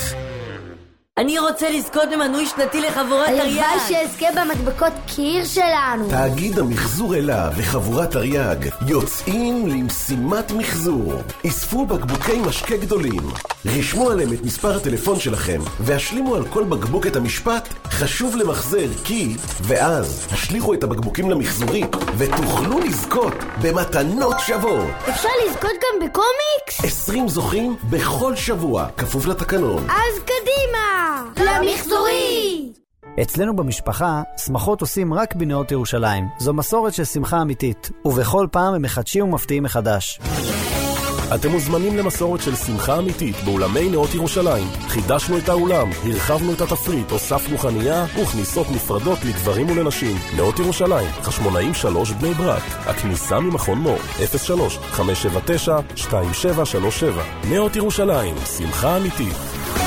אני רוצה לזכות במנוי שנתי לחבורת תרי"ג. הלוואי שאזכה במדבקות קיר שלנו. תאגיד המחזור אלה וחבורת תרי"ג יוצאים למשימת מחזור. אספו בקבוקי משקה גדולים, רשמו עליהם את מספר הטלפון שלכם והשלימו על כל בקבוק את המשפט חשוב למחזר כי, ואז השליחו את הבקבוקים למחזורית ותוכלו לזכות במתנות שוות. אפשר לזכות גם בקומיקס? עשרים זוכים בכל שבוע, כפוף לתקנון. אז קדימה! למחזורי! אצלנו במשפחה, שמחות עושים רק בנאות ירושלים. זו מסורת של שמחה אמיתית, ובכל פעם הם מחדשים ומפתיעים מחדש. אתם מוזמנים למסורת של שמחה אמיתית באולמי נאות ירושלים. חידשנו את האולם, הרחבנו את התפריט, הוספנו חנייה וכניסות נפרדות לגברים ולנשים. נאות ירושלים, חשמונאים שלוש בני ברק. הכניסה ממכון מור, אפס שלוש חמש שבע תשע שתיים שבע שלוש שבע. נאות ירושלים, שמחה אמיתית.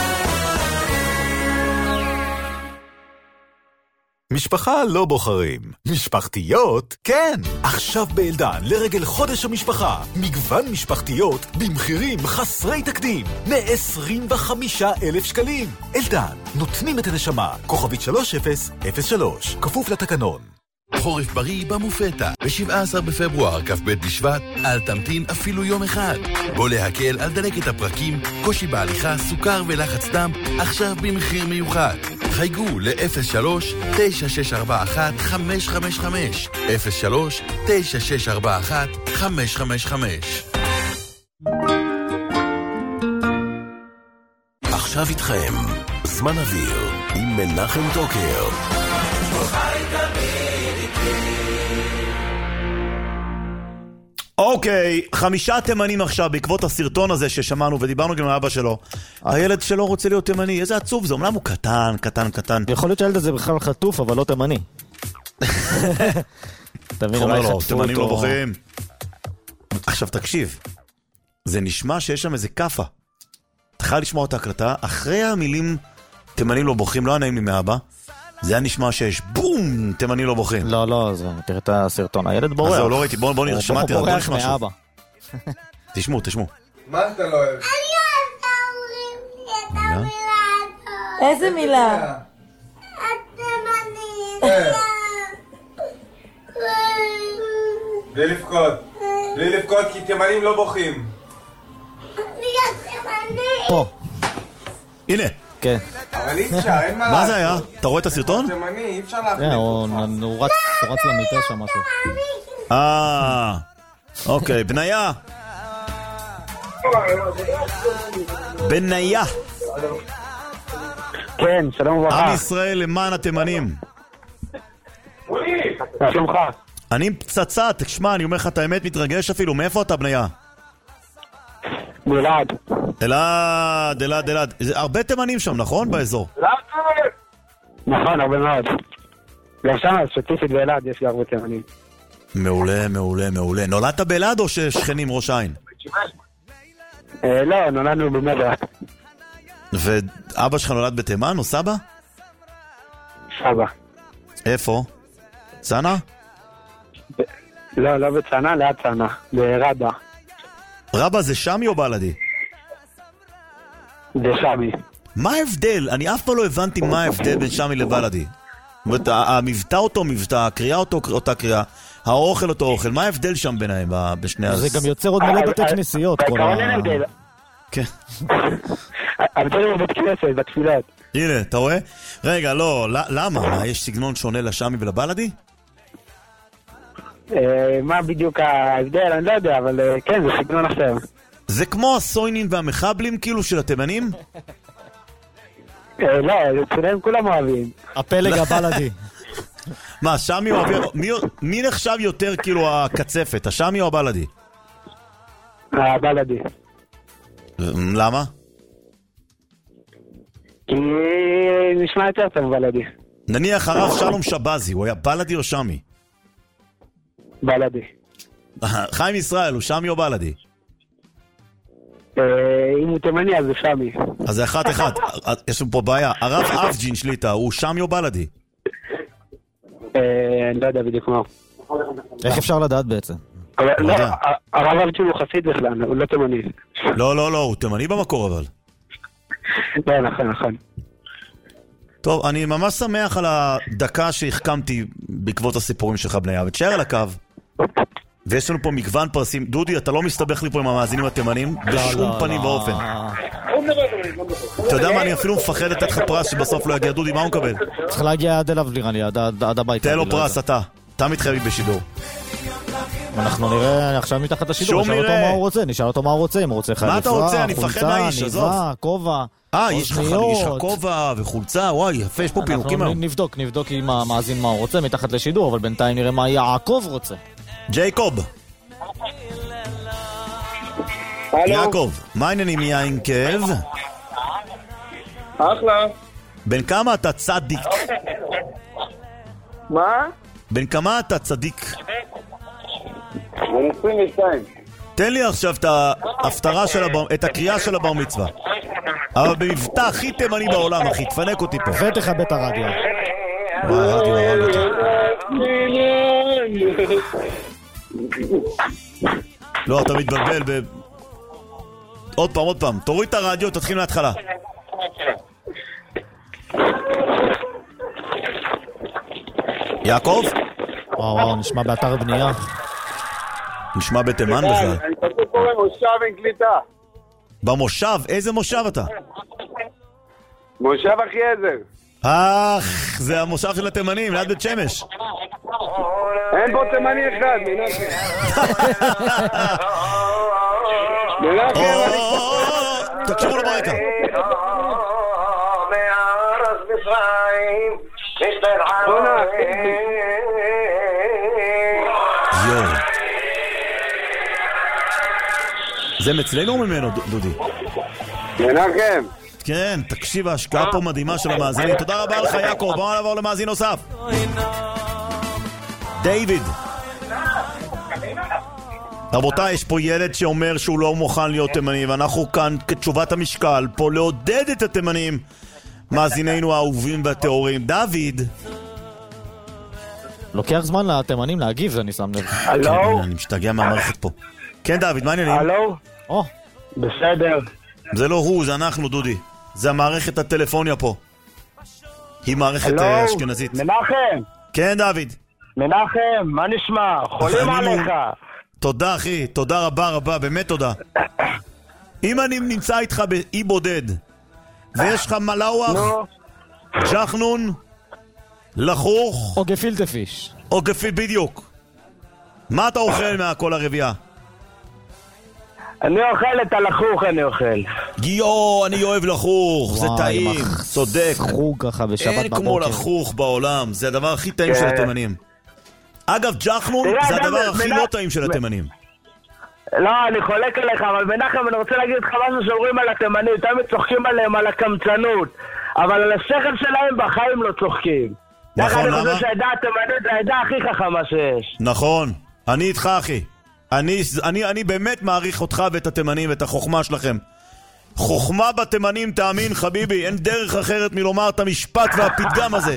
משפחה לא בוחרים, משפחתיות כן. עכשיו באלדן לרגל חודש המשפחה, מגוון משפחתיות במחירים חסרי תקדים, מ-עשרים וחמישה אלף שקלים. אלדן, נותנים את הנשמה, כוכבית שלוש אפס אפס שלוש, כפוף לתקנון. חורף בריא במופטה, ב-שבעה עשר בפברואר, כ"ב בשבט, אל תמתין אפילו יום אחד. בוא להקל על דלקת הפרקים, קושי בהליכה, סוכר ולחץ דם, עכשיו במחיר מיוחד. חייגו ל-אפס שלוש תשע שש ארבע אחת חמש חמש חמש, אפס שלוש תשע שש ארבע אחת חמש חמש חמש. עכשיו איתכם, זמן אוויר, עם מנחם טוקר. אוקיי, חמישה תימנים עכשיו בעקבות הסרטון הזה ששמענו ודיברנו גם עם אבא שלו. הילד שלו רוצה להיות תימני, איזה עצוב זה, אומנם הוא קטן, קטן, קטן. יכול להיות שהילד הזה בכלל חטוף, אבל לא תימני. תבין, אולי חטפו אותו. תימנים לא בוחרים. עכשיו תקשיב, זה נשמע שיש שם איזה קפה. אתה חייב לשמוע את ההקלטה, אחרי המילים תימנים לא בוחרים, לא הנעים לי מאבא. זה היה נשמע שיש בום, תימני לא בוחרים. לא, לא, תראה את הסרטון, הילד בורח. אז זהו, לא ראיתי, בוא נראה, שמעתי, הוא בורח מאבא. תשמעו, תשמעו. מה אתה לא אוהב? אני אוהב את המילה הזאת. איזה מילה? התימני. בלי לבכות. בלי לבכות כי תימנים לא בוכים. אני התימני. פה. הנה. כן. אבל אי אפשר, אין מה. מה זה היה? אתה רואה את הסרטון? תימני, אי אפשר להחליט אותך. הוא רץ למיטה שם משהו. אה, אוקיי, בניה. בניה. כן, שלום וברכה. עם ישראל למען התימנים. שלומך. אני פצצה, תשמע, אני אומר לך את האמת, מתרגש אפילו. מאיפה אתה, בניה? אלעד. אלעד, אלעד, אלעד. הרבה תימנים שם, נכון? באזור. נכון, הרבה מאוד. גם שם, ספציפית באלעד, יש לי הרבה תימנים. מעולה, מעולה, מעולה. נולדת באלעד או ששכנים ראש העין? לא, נולדנו במדע. ואבא שלך נולד בתימן או סבא? סבא. איפה? צנה? לא, לא בצנה, ליד צנה. ברבא. רבא זה שמי או בלדי? זה שמי. מה ההבדל? אני אף פעם לא הבנתי מה ההבדל בין שמי לבלדי. זאת אומרת, המבטא אותו מבטא, הקריאה אותו אותה קריאה, האוכל אותו אוכל, מה ההבדל שם ביניהם בשני אז? זה גם יוצר עוד מלא בתי כנסיות. בעיקרון אין הבדל. כן. הבדל בבית כנסת, בתפילות. הנה, אתה רואה? רגע, לא, למה? יש סגנון שונה לשמי ולבלדי? מה בדיוק ההבדל? אני לא יודע, אבל כן, זה סגנון אחר. זה כמו הסוינים והמחבלים כאילו של התימנים? לא, אצלם כולם אוהבים. הפלג הבלדי. מה, שמי או אוויר? מי נחשב יותר כאילו הקצפת, השמי או הבלדי? הבלדי. למה? כי נשמע יותר טוב בלדי. נניח הרב שלום שבזי, הוא היה בלדי או שמי? בלדי. חיים ישראל, הוא שמי או בלדי? אם הוא תימני אז זה שמי. אז זה אחת אחד. יש לנו פה בעיה. הרב אבג'ין שליטה, הוא שמי או בלדי? אני לא יודע בדיוק מה. איך אפשר לדעת בעצם? לא, הרב אבג'ין הוא חסיד בכלל, הוא לא תימני. לא, לא, לא, הוא תימני במקור אבל. לא, נכון, נכון. טוב, אני ממש שמח על הדקה שהחכמתי בעקבות הסיפורים שלך בני אב. תשאר על הקו. ויש לנו פה מגוון פרסים. דודי, אתה לא מסתבך לי פה עם המאזינים התימנים בשום פנים ואופן. אתה יודע מה, אני אפילו מפחד לתת לך פרס שבסוף לא יגיע. דודי, מה הוא מקבל? צריך להגיע עד אליו, נראה לי, עד הבית. תן לו פרס, אתה. אתה מתחייב בשידור. אנחנו נראה עכשיו מתחת השידור, נשאל אותו מה הוא רוצה, נשאל אותו מה הוא רוצה, אם הוא רוצה חליפה, חולצה, ניבה, כובע, אה, יש לך כובע וחולצה, וואי, יפה, יש פה פינוקים היום. אנחנו נבדוק, נבדוק עם המאזין מה הוא רוצה מתחת לשידור, אבל בינתיים נראה מה יעקב רוצה. ג'ייקוב. יעקב, מה העניינים יין כאב? אחלה. בן כמה אתה צדיק? מה? בן כמה אתה צדיק? אני עשרים ושתיים. תן לי עכשיו את ההפטרה של הבר... את הקריאה של הבר מצווה. אבל במבטא הכי תימני בעולם, אחי, תפנק אותי פה. ותכבד את הרדיו. וואי, הרדיו הרג אותי. לא, אתה מתבלבל ב... עוד פעם, עוד פעם. תוריד את הרדיו, תתחיל מההתחלה. יעקב? וואו, וואו, נשמע באתר בנייה. נשמע בתימן בכלל. אני פשוט קורא מושב עם קליטה. במושב? איזה מושב אתה? מושב אחי עזר. אך, זה המושב של התימנים, ליד בית שמש. אין פה תימני אחד, מנחם. מנחם, תקשיבו לו ברקע. יואו. זה מצלנו או ממנו, דודי? מנחם. כן, תקשיב, ההשקעה פה מדהימה של המאזינים. תודה רבה לך יעקב, בואו נעבור למאזין נוסף. דיוויד. רבותיי, יש פה ילד שאומר שהוא לא מוכן להיות תימני, ואנחנו כאן כתשובת המשקל פה לעודד את התימנים, מאזינינו האהובים והטהורים. דוד. לוקח זמן לתימנים להגיב, אני שם לב. הלו? אני משתגע מהמערכת פה. כן, דוד, מה העניינים? הלו? או. בסדר. זה לא הוא, זה אנחנו, דודי. זה המערכת הטלפוניה פה. היא מערכת אשכנזית. מנחם! כן, דוד. מנחם, מה נשמע? חולים עליך. תודה, אחי. תודה רבה רבה, באמת תודה. אם אני נמצא איתך באי בודד, ויש לך מלאוח, ג'חנון, לחוך, או גפילטה פיש. או גפיל, בדיוק. מה אתה אוכל מהכל הרביעה? אני אוכל את הלחוך, אני אוכל. יו, אני אוהב לחוך, זה טעים, צודק. חוג ככה בשבת בבוקר. אין כמו לחוך בעולם, זה הדבר הכי טעים של התימנים. אגב, ג'חנון זה הדבר הכי לא טעים של התימנים. לא, אני חולק עליך, אבל מנחם, אני רוצה להגיד לך משהו שאומרים על התימנים, תמיד צוחקים עליהם על הקמצנות, אבל על השכל שלהם בחיים לא צוחקים. נכון, אני למה? חושב שהעדה התימנית זה העדה הכי חכמה שיש. נכון, אני איתך אחי. אני, אני, אני באמת מעריך אותך ואת התימנים ואת החוכמה שלכם. חוכמה בתימנים, תאמין חביבי, אין דרך אחרת מלומר את המשפט והפתגם הזה.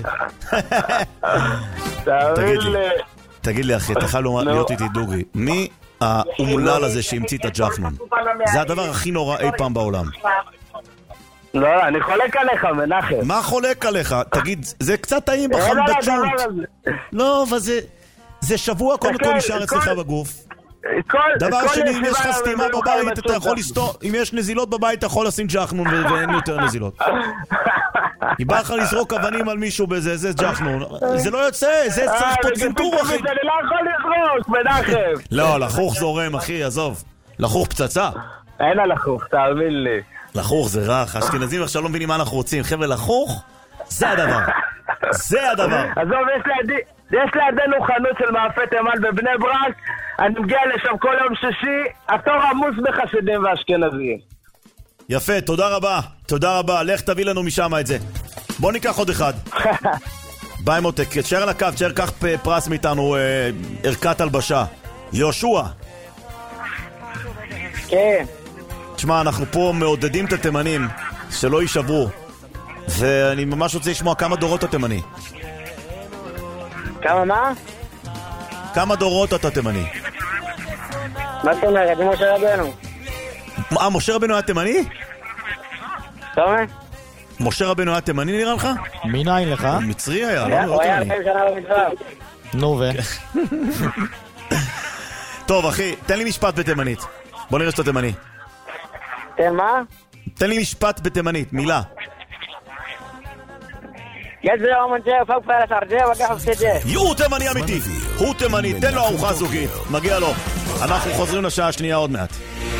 תגיד לי, תגיד לי אחי, אתה חייב להיות איתי דוגרי, מי האומלל הזה שהמציא את הג'חנון? זה הדבר הכי נורא אי פעם בעולם. לא, אני חולק עליך, מנחם. מה חולק עליך? תגיד, זה קצת טעים בחמדצ'ות. לא, אבל זה... זה שבוע קודם כל נשאר אצלך בגוף. דבר שני, אם יש לך סתימה בבית, אתה יכול לסתור... אם יש נזילות בבית, אתה יכול לשים ג'חנון ואין יותר נזילות. אם בא לך לזרוק אבנים על מישהו בזה, זה ג'חנון. זה לא יוצא, זה צריך פה צנטור, אחי. אני לא יכול לזרוק, מנחם. לא, לחוך זורם, אחי, עזוב. לחוך פצצה. אין על לחוך, תאמין לי. לחוך זה רך, אשכנזים עכשיו לא מבינים מה אנחנו רוצים. חבר'ה, לחוך, זה הדבר. זה הדבר. עזוב, יש לידי... יש לידינו חנות של מאפה תימן בבני ברק, אני מגיע לשם כל יום שישי, התור עמוס בחסידים ואשכנזים. יפה, תודה רבה, תודה רבה, לך תביא לנו משם את זה. בוא ניקח עוד אחד. ביי מותק, תשאר על הקו, תשאר קח פרס מאיתנו, אה, ערכת הלבשה. יהושע. כן. תשמע, אנחנו פה מעודדים את התימנים, שלא יישברו. ואני ממש רוצה לשמוע כמה דורות התימני. כמה מה? כמה דורות אתה תימני? מה זאת אומרת? זה משה רבנו. אה, משה רבנו היה תימני? תומא? משה רבנו היה תימני נראה לך? מניין לך? מצרי היה, לא? הוא היה אלפיים שנה במצווה. נו ו... טוב אחי, תן לי משפט בתימנית. בוא נראה שאתה תימני. תן מה? תן לי משפט בתימנית, מילה. הוא תימני אמיתי, הוא תימני, תן לו ארוחה זוגית, מגיע לו. אנחנו חוזרים לשעה השנייה עוד מעט.